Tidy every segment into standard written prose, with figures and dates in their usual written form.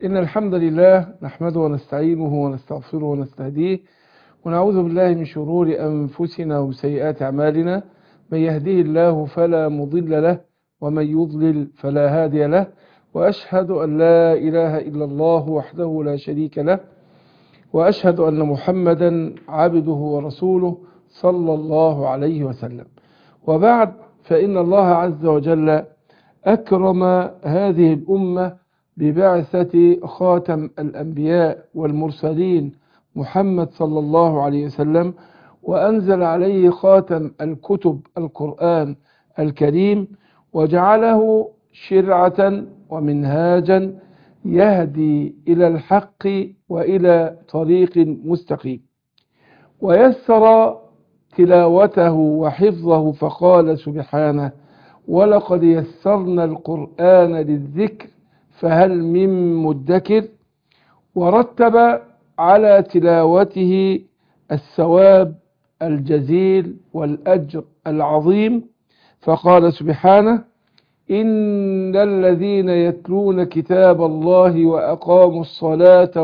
إن الحمد لله نحمده ونستعينه ونستغفره ونستهديه ونعوذ بالله من شرور أنفسنا وسيئات أعمالنا. من يهديه الله فلا مضل له ومن يضلل فلا هادي له، وأشهد أن لا إله إلا الله وحده لا شريك له، وأشهد أن محمدا عبده ورسوله صلى الله عليه وسلم. وبعد، فإن الله عز وجل أكرم هذه الأمة ببعثة خاتم الأنبياء والمرسلين محمد صلى الله عليه وسلم، وأنزل عليه خاتم الكتب القرآن الكريم، وجعله شرعة ومنهاجا يهدي إلى الحق وإلى طريق مستقيم، ويسر تلاوته وحفظه، فقال سبحانه: ولقد يسرنا القرآن للذكر فهل من مدكر. ورتب على تلاوته الثواب الجزيل والأجر العظيم، فقال سبحانه: إن الذين يتلون كتاب الله وأقاموا الصلاة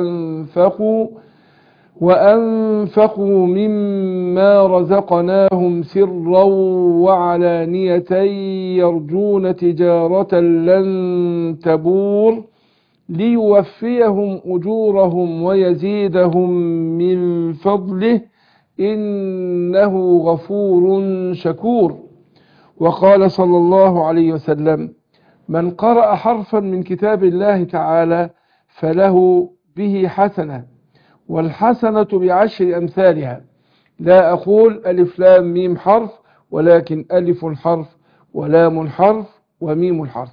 وأنفقوا مما رزقناهم سرا وعلانية يرجون تجارة لن تبور ليوفيهم أجورهم ويزيدهم من فضله إنه غفور شكور. وقال صلى الله عليه وسلم: من قرأ حرفا من كتاب الله تعالى فله به حسنة، والحسنة بعشر أمثالها. لا أقول ألف لام ميم حرف، ولكن ألف حرف ولام حرف وميم حرف.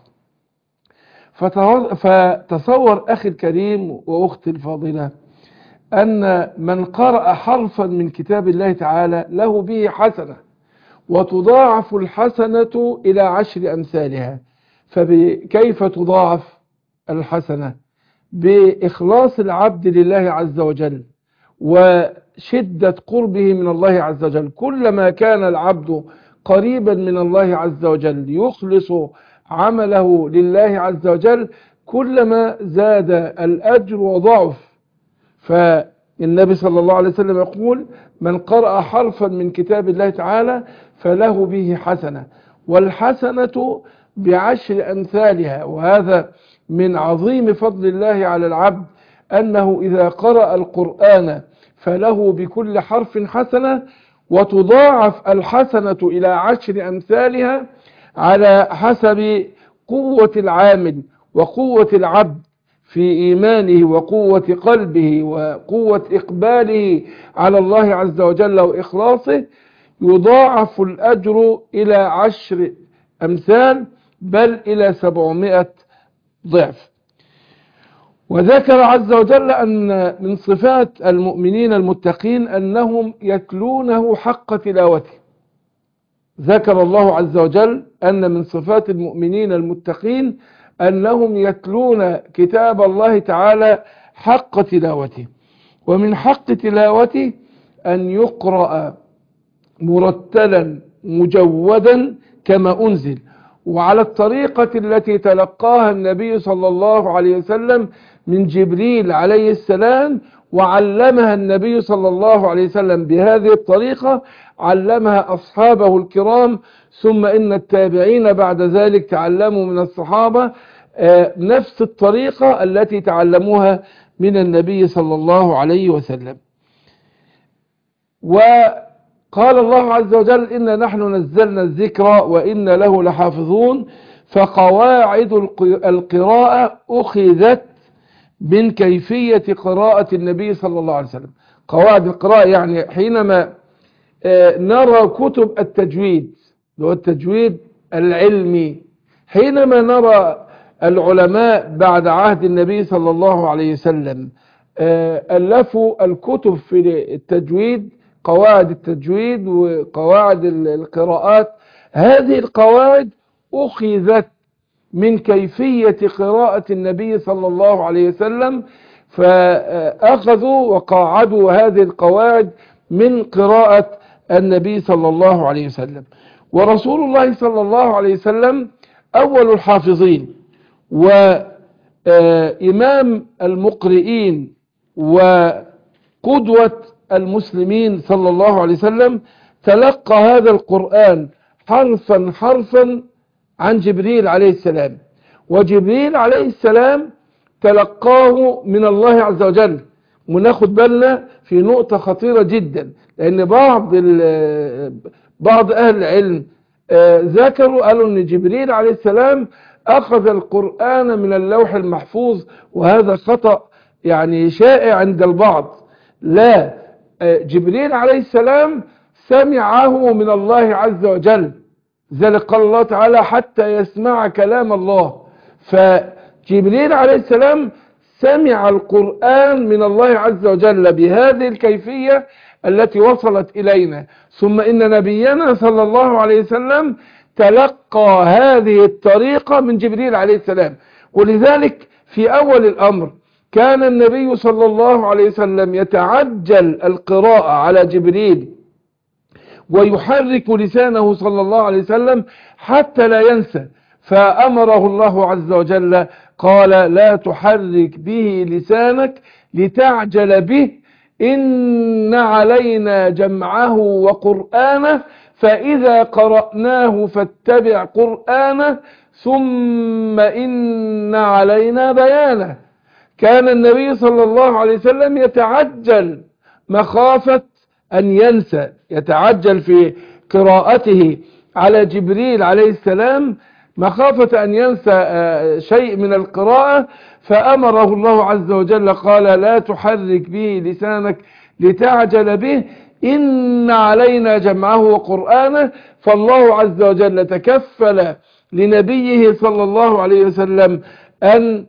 فتصور أخي الكريم وأختي الفاضلة أن من قرأ حرفا من كتاب الله تعالى له به حسنة، وتضاعف الحسنة إلى عشر أمثالها. فكيف تضاعف الحسنة؟ بإخلاص العبد لله عز وجل وشدة قربه من الله عز وجل. كلما كان العبد قريبا من الله عز وجل يخلص عمله لله عز وجل، كلما زاد الأجر وضعف. فالنبي صلى الله عليه وسلم يقول: من قرأ حرفا من كتاب الله تعالى فله به حسنة، والحسنة بعشر أمثالها. وهذا من عظيم فضل الله على العبد، أنه إذا قرأ القرآن فله بكل حرف حسنة، وتضاعف الحسنة إلى عشر أمثالها على حسب قوة العامل وقوة العبد في إيمانه وقوة قلبه وقوة إقباله على الله عز وجل وإخلاصه. يضاعف الأجر إلى عشر أمثال، بل إلى 700 ضعف. وذكر عز وجل أن من صفات المؤمنين المتقين أنهم يتلونه حق تلاوته. ذكر الله عز وجل أن من صفات المؤمنين المتقين أنهم يتلون كتاب الله تعالى حق تلاوته. ومن حق تلاوته أن يقرأ مرتلا مجودا كما أنزل، وعلى الطريقة التي تلقاها النبي صلى الله عليه وسلم من جبريل عليه السلام، وعلمها النبي صلى الله عليه وسلم بهذه الطريقة، علمها أصحابه الكرام، ثم إن التابعين بعد ذلك تعلموا من الصحابة نفس الطريقة التي تعلموها من النبي صلى الله عليه وسلم. وقال الله عز وجل: إنا نحن نزلنا الذكر وإنا له لحافظون. فقواعد القراءة أخذت من كيفية قراءة النبي صلى الله عليه وسلم. قواعد القراءة يعني حينما نرى كتب التجويد، هو التجويد العلمي، حينما نرى العلماء بعد عهد النبي صلى الله عليه وسلم ألفوا الكتب في التجويد، قواعد التجويد وقواعد القراءات. هذه القواعد أخذت من كيفية قراءة النبي صلى الله عليه وسلم، فأخذوا وقاعدوا هذه القواعد من قراءة النبي صلى الله عليه وسلم. ورسول الله صلى الله عليه وسلم أول الحافظين، إمام المقرئين وقدوة المسلمين صلى الله عليه وسلم تلقى هذا القرآن حرفا حرفا عن جبريل عليه السلام، وجبريل عليه السلام تلقاه من الله عز وجل. وناخد بالنا في نقطة خطيرة جدا، لأن بعض أهل العلم ذكروا قالوا أن جبريل عليه السلام أخذ القرآن من اللوح المحفوظ، وهذا خطأ يعني شائع عند البعض. لا، جبريل عليه السلام سمعه من الله عز وجل، ذلك قال الله تعالى حتى يسمع كلام الله. فجبريل عليه السلام سمع القرآن من الله عز وجل بهذه الكيفية التي وصلت إلينا، ثم إن نبينا صلى الله عليه وسلم تلقى هذه الطريقة من جبريل عليه السلام. ولذلك في أول الأمر كان النبي صلى الله عليه وسلم يتعجل القراءة على جبريل ويحرك لسانه صلى الله عليه وسلم حتى لا ينسى، فأمره الله عز وجل قال لا تحرك به لسانك لتعجل به، إن علينا جمعه وقرآنه فإذا قرأناه فاتبع قرآنه ثم إن علينا بيانه. كان النبي صلى الله عليه وسلم يتعجل مخافة أن ينسى، يتعجل في قراءته على جبريل عليه السلام مخافة أن ينسى شيء من القراءة، فأمره الله عز وجل قال لا تحرك به لسانك لتعجل به، إن علينا جمعه وقرآنه. فالله عز وجل تكفل لنبيه صلى الله عليه وسلم أن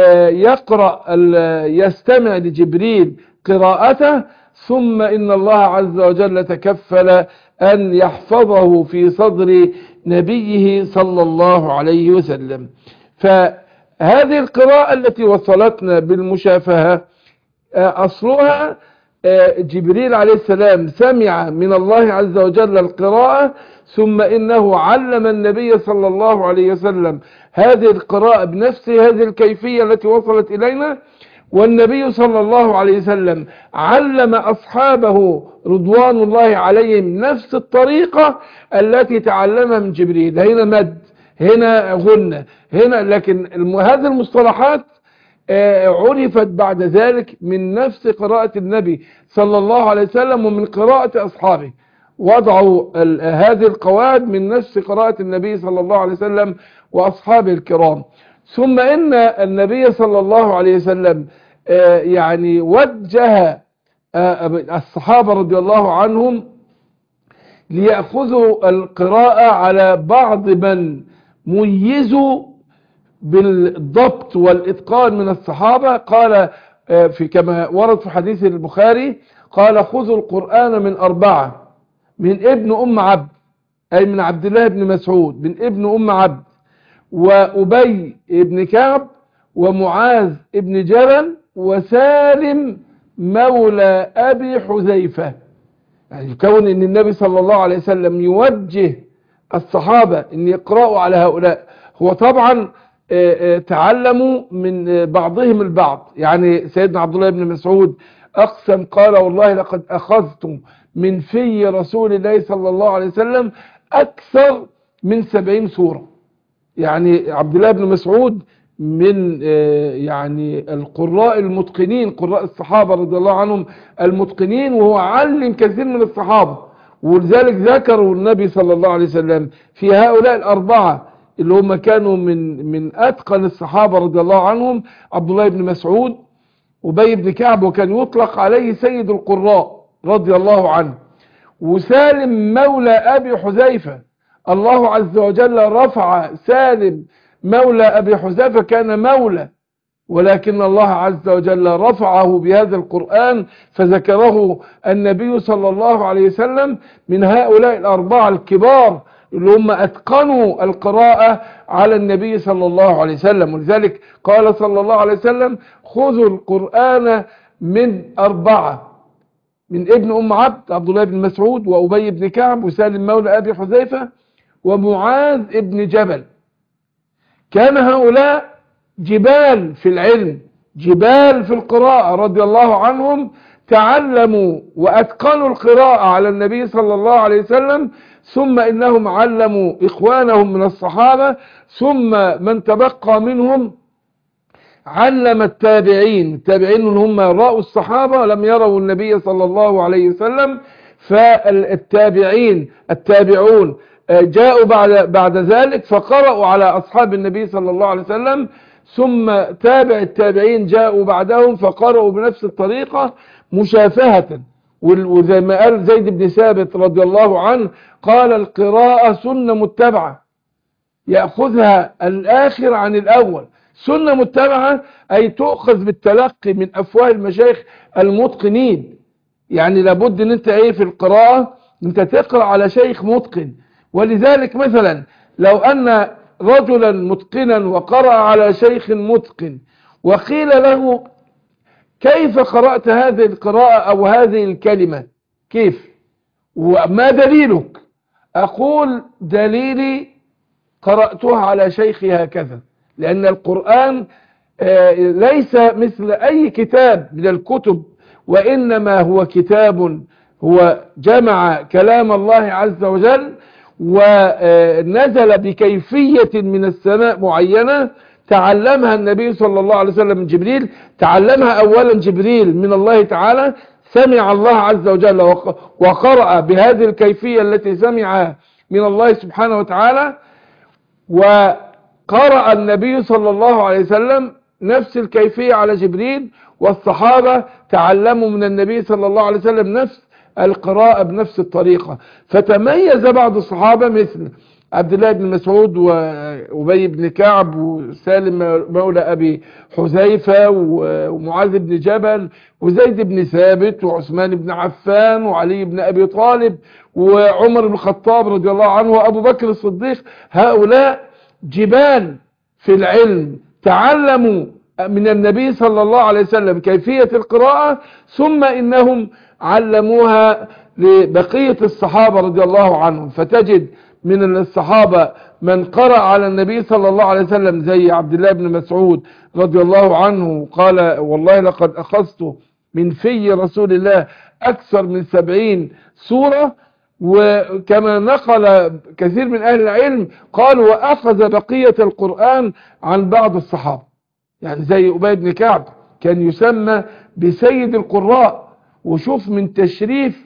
يستمع لجبريل قراءته، ثم إن الله عز وجل تكفل أن يحفظه في صدر نبيه صلى الله عليه وسلم. فهذه القراءة التي وصلتنا بالمشافهة أصلها جبريل عليه السلام سمع من الله عز وجل القراءة، ثم إنه علم النبي صلى الله عليه وسلم هذه القراءة بنفس هذه الكيفية التي وصلت إلينا، والنبي صلى الله عليه وسلم علم أصحابه رضوان الله عليهم نفس الطريقة التي تعلمها من جبريل. هنا مد، هنا غنة، هنا، لكن هذه المصطلحات عرفت بعد ذلك من نفس قراءة النبي صلى الله عليه وسلم ومن قراءة أصحابه، وضعوا هذه القواعد من نفس قراءة النبي صلى الله عليه وسلم وأصحابه الكرام. ثم إن النبي صلى الله عليه وسلم يعني وجه الصحابة رضي الله عنهم ليأخذوا القراءة على بعض من ميزوا بالضبط والإتقان من الصحابة. قال كما ورد في حديث البخاري قال خذوا القرآن من أربعة: من ابن أم عبد، أي من عبد الله بن مسعود، من ابن أم عبد، وأبي بن كعب، ومعاذ بن جبل، وسالم مولى أبي حذيفة. يعني كون أن النبي صلى الله عليه وسلم يوجه الصحابة أن يقرأوا على هؤلاء، هو طبعا تعلموا من بعضهم البعض. يعني سيدنا عبد الله بن مسعود أقسم قال والله لقد أخذت من في رسول الله صلى الله عليه وسلم أكثر من 70 سورة. يعني عبد الله بن مسعود من يعني القراء المتقنين، قراء الصحابة رضي الله عنهم المتقنين، وهو علم كثير من الصحابة. ولذلك ذكروا النبي صلى الله عليه وسلم في هؤلاء الأربعة اللي هم كانوا من أتقن الصحابة رضي الله عنهم: عبد الله بن مسعود، أبي بن كعب، وكان يطلق عليه سيد القراء رضي الله عنه، وسالم مولى أبي حذيفة. الله عز وجل رفع سالم مولى أبي حذيفة، كان مولى، ولكن الله عز وجل رفعه بهذا القرآن فذكره النبي صلى الله عليه وسلم من هؤلاء الأربعة الكبار اللي هم أتقنوا القراءة على النبي صلى الله عليه وسلم. ولذلك قال صلى الله عليه وسلم خذوا القرآن من أربعة: من ابن أم عبد عبد الله بن مسعود، وأبي بن كعب، وسالم مولى أبي حذيفة، ومعاذ بن جبل. كان هؤلاء جبال في العلم، جبال في القراءة رضي الله عنهم، تعلموا وأتقنوا القراءة على النبي صلى الله عليه وسلم، ثم إنهم علموا إخوانهم من الصحابة، ثم من تبقى منهم علم التابعين. التابعين هم رأوا الصحابة لم يروا النبي صلى الله عليه وسلم، فالتابعين التابعون جاءوا بعد ذلك فقرأوا على أصحاب النبي صلى الله عليه وسلم، ثم تابع التابعين جاءوا بعدهم فقرأوا بنفس الطريقة مشافهة. وزي ما قال زيد بن ثابت رضي الله عنه، قال القراءة سنة متبعة، يأخذها الآخر عن الأول. سنة متبعة أي تؤخذ بالتلقي من أفواه المشايخ المتقنين. يعني لابد ان انت في القراءة انت تقرأ على شيخ متقن. ولذلك مثلا لو ان رجلا متقنا وقرأ على شيخ متقن وقيل له كيف قرأت هذه القراءة او هذه الكلمة، كيف وما دليلك؟ اقول دليلي قرأتها على شيخي هكذا، لان القرآن ليس مثل اي كتاب من الكتب، وإنما هو كتاب هو جمع كلام الله عز وجل ونزل بكيفية من السماء معينة تعلمها النبي صلى الله عليه وسلم من جبريل. تعلمها أولا جبريل من الله تعالى، سمع الله عز وجل وقرأ بهذه الكيفية التي سمعها من الله سبحانه وتعالى، وقرأ النبي صلى الله عليه وسلم نفس الكيفية على جبريل، والصحابة تعلموا من النبي صلى الله عليه وسلم نفس القراءة بنفس الطريقة. فتميز بعض الصحابة مثل عبد الله بن مسعود وأبي بن كعب وسالم مولى أبي حذيفة ومعاذ بن جبل وزيد بن ثابت وعثمان بن عفان وعلي بن أبي طالب وعمر بن الخطاب رضي الله عنه وأبو بكر الصديق. هؤلاء جبال في العلم، تعلموا من النبي صلى الله عليه وسلم كيفية القراءة، ثم إنهم علموها لبقية الصحابة رضي الله عنهم. فتجد من الصحابة من قرأ على النبي صلى الله عليه وسلم زي عبد الله بن مسعود رضي الله عنه، قال والله لقد أخذت من في رسول الله أكثر من 70 سورة. وكما نقل كثير من أهل العلم قالوا وأخذ بقية القرآن عن بعض الصحابة، يعني زي أبي بن كعب كان يسمى بسيد القراء. وشوف من تشريف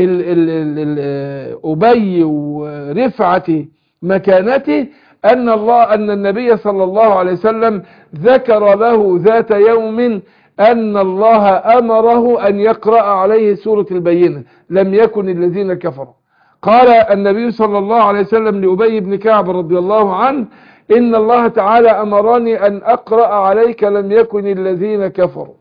أبي ورفعة مكانته أن النبي صلى الله عليه وسلم ذكر له ذات يوم أن الله أمره أن يقرأ عليه سورة البينة، لم يكن الذين كفروا. قال النبي صلى الله عليه وسلم لأبي بن كعب رضي الله عنه إن الله تعالى أمرني أن أقرأ عليك لم يكن الذين كفروا.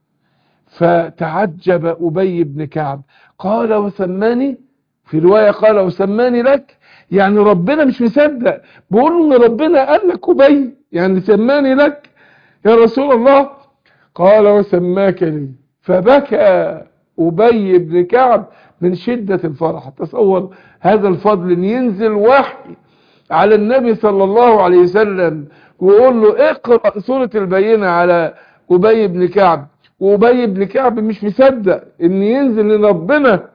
فتعجب أبي بن كعب، قال وسماني، في رواية قال وسماني لك، يعني ربنا مش مصدق، بيقول ان ربنا قال لك أبي، يعني سماني لك يا رسول الله. قال وسماك لي. فبكى أبي بن كعب من شدة الفرح. تصور هذا الفضل ان ينزل وحي على النبي صلى الله عليه وسلم ويقول له اقرأ سورة البينة على أبي بن كعب، وأبي بن كعب مش مصدق ان ينزل ان ربنا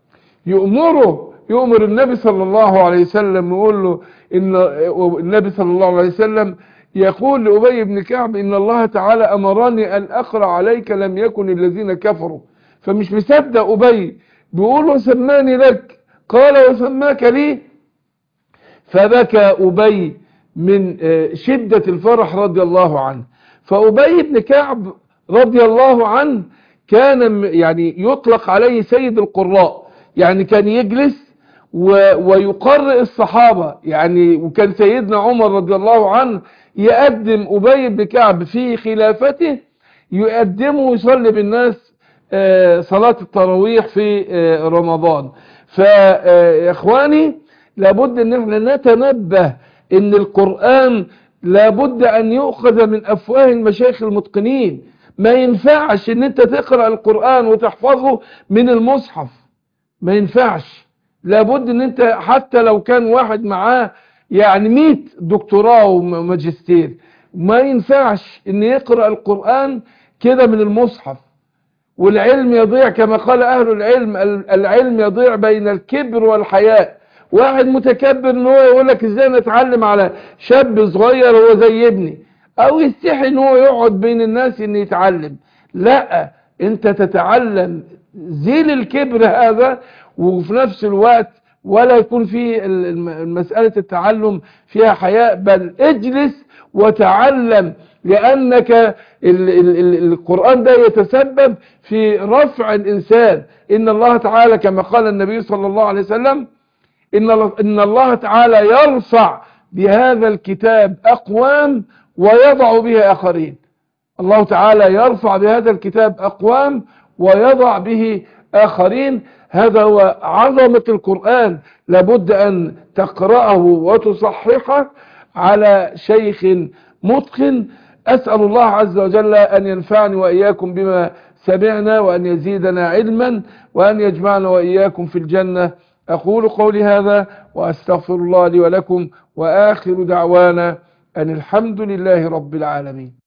يؤمر النبي صلى الله عليه وسلم، يقول له ان النبي صلى الله عليه وسلم يقول لأبي بن كعب ان الله تعالى امرني ان اقرأ عليك لم يكن الذين كفروا. فمش مصدق أبي، بيقول له سماني لك، قال وسماك لي. فبكى أبي من شدة الفرح رضي الله عنه. فأبي بن كعب رضي الله عنه كان يعني يطلق عليه سيد القراء، يعني كان يجلس ويقرئ الصحابة يعني. وكان سيدنا عمر رضي الله عنه يقدم أبي بن كعب في خلافته، يقدمه ويصلي بالناس صلاة التراويح في رمضان. فيا إخواني لابد ان احنا نتنبه ان القرآن لابد ان يؤخذ من افواه المشايخ المتقنين. ما ينفعش ان انت تقرأ القرآن وتحفظه من المصحف، ما ينفعش. لابد ان انت حتى لو كان واحد معاه يعني 100 دكتوراه وماجستير، ما ينفعش ان يقرأ القرآن كده من المصحف، والعلم يضيع كما قال أهل العلم، العلم يضيع بين الكبر والحياء. واحد متكبر ان هو يقول لك ازاي نتعلم على شاب صغير هو زي ابني، او يستحي ان هو يقعد بين الناس ان يتعلم. لا، انت تتعلم، زيل الكبر هذا، وفي نفس الوقت ولا يكون في مسألة التعلم فيها حياء، بل اجلس وتعلم، لأنك القرآن ده يتسبب في رفع الإنسان. إن الله تعالى كما قال النبي صلى الله عليه وسلم إن الله تعالى يرفع بهذا الكتاب أقوام ويضع به آخرين. الله تعالى يرفع بهذا الكتاب أقوام ويضع به آخرين. هذا هو عظمة القرآن، لابد أن تقرأه وتصححه على شيخ متقن. أسأل الله عز وجل أن ينفعني وإياكم بما سمعنا، وأن يزيدنا علما، وأن يجمعنا وإياكم في الجنة. أقول قولي هذا وأستغفر الله لي ولكم، وآخر دعوانا أن الحمد لله رب العالمين.